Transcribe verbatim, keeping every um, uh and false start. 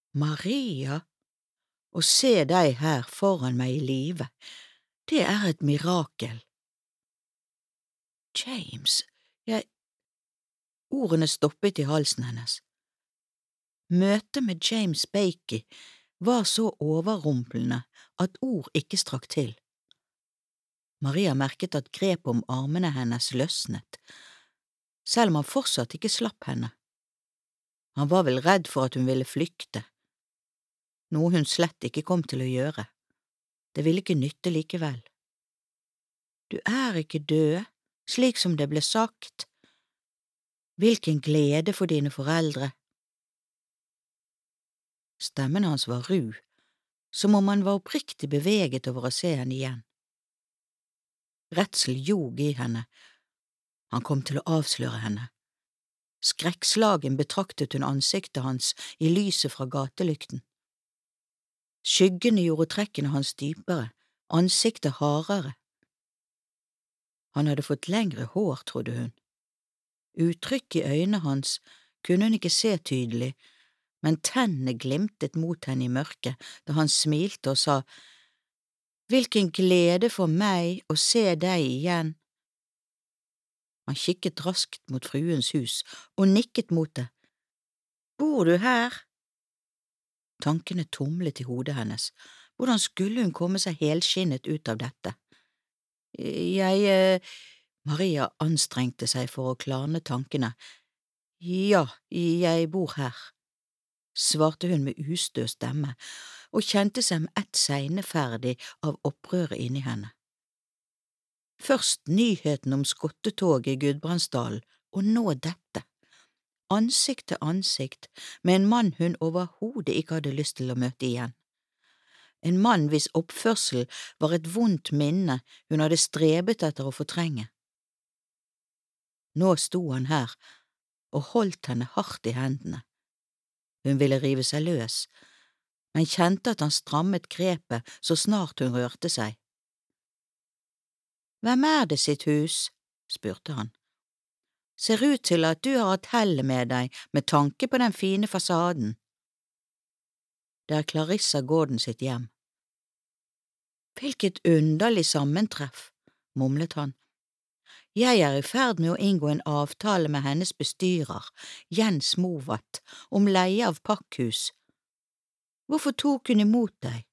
Maria, å se deg her foran meg i live, det er et mirakel. James, jeg… Ordene stoppet i halsen hennes. Møtet med James Bakey var så overrumplende at ord ikke strakk til. Maria merket at grepet om armene hennes løsnet, selv om han fortsatt ikke slapp henne. Han var vel redd for at hun ville flykte, noe hun slett ikke kom til å gjøre. Det ville ikke nytte likevel. Du er ikke død, slik som det ble sagt. Hvilken glede for dine foreldre. Stemmen hans var ru, som om han var oppriktig beveget over å se henne igjen. Redsel jog i henne. Han kom til å avsløre henne. Skrekkslagen betraktet hun ansiktet hans i lyset fra gatelykten. Skyggene gjorde trekkene hans dypere, ansiktet hardere. Han hadde fått lengre hår, trodde hun. Uttrykk i øynene hans kunne hun ikke se tydelig, men tennene glimtet mot henne i mørket da han smilte og sa, «Hvilken glede for meg å se deg igjen!» Han kikket raskt mot fruens hus og nikket mot det. «Bor du her?» Tankene tumlet i hodet hennes. Hvordan skulle hun komme seg helskinnet ut av dette? «Jeg… eh, Maria anstrengte seg for å klarne tankene. «Ja, jeg bor her», svarte hun med ustø stemme, og kjente seg med ett seineferdig av opprøret inni henne. Først nyheten om skottetoget i Gudbrandsdalen, og nå dette. Ansikt til ansikt med en mann hun overhodet ikke hadde lyst til å møte igjen. En mann hvis oppførsel var et vondt minne hun hadde strebet etter å fortrenge. Nå sto han her og holdt henne hardt i hendene. Hun ville rive seg løs, men kjente at han strammet grepet så snart hun rørte seg. «Hvem er det sitt hus?» spurte han. «Ser ut til at du har hatt hellet med deg med tanke på den fine fasaden.» Det er Clarissa Gordon sitt hjem. «Hvilket underlig sammentreff», mumlet han. «Jeg er i ferd med å inngå en avtale med hennes bestyrer, Jens Movat, om leie av pakkhus. Hvorfor tok hun imot deg?»